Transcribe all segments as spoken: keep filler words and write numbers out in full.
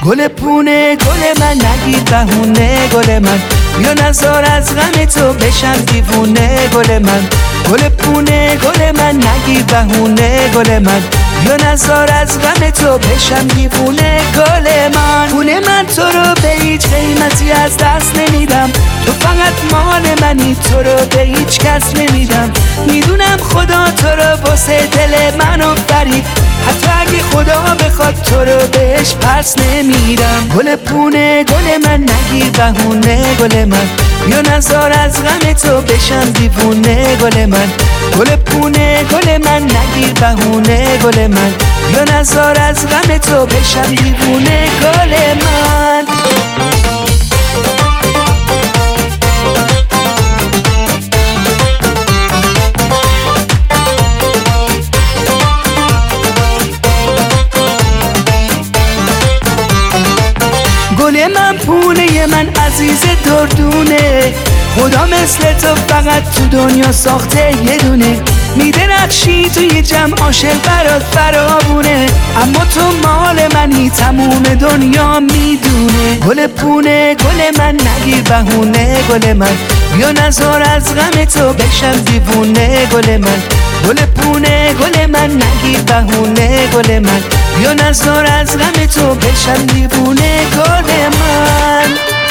گل پونه گل من نگیر بهونه گل من، بیا نزار از غم تو بشم دیوونه گل من. گل پونه گل من نگیر بهونه گل من، بیا نزار از غم تو بشم دیوونه گل من. پونه من تو رو به هیچ قیمتی از دست نمیدم، تو فقط مال منی، تو رو به هیچ کس نمیدم. میدونم خدا تو رو واسه دل من آفرید، حتی اگه خدا بخواد تو رو بهش پس نمیدم. گل پونه گل من نگیر بهونه گل من، بیا نزار از غم تو بشم دیوونه گل من. گل پونه گل من نگیر بهونه گل من، بیا نزار از غم تو بشم دیوونه گل من. گل من پونه من عزیز دردونه، خدا مثل تو فقط تو دنیا ساخته یه دونه. میدرخشی توی جمع عاشق برات فراوونه، اما تو مال منی تموم دنیا میدونه. گل پونه گل من نگیر بهونه گل من، بیا نزار از غم تو بشم دیوونه گل من. گل پونه گل من نگیر بهونه گل من، بیا نزار از غم تو بشم دیوونه گل من.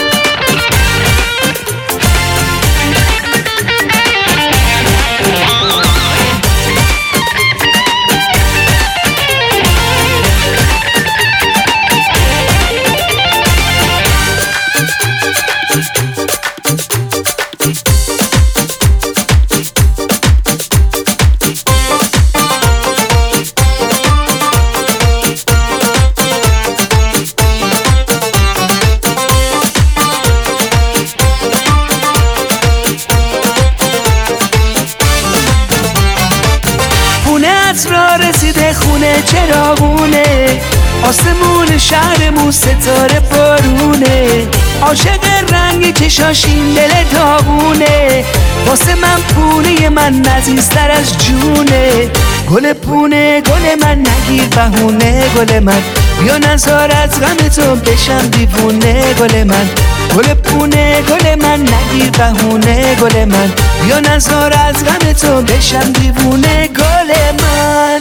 را رسیده خونه چراغونه، آسمون شهرمون ستاره بارونه. عاشق رنگی چشاشین دل داغونه، واسه من پونه من عزیزتر از جونه. گل پونه گل من نگیر بهونه گل من، بیا نزار از غم تو بشم دیوونه گل من. گل پونه گل من نگیر بهونه گل من، بیا نزار از غم تو بشم دیوونه گل من.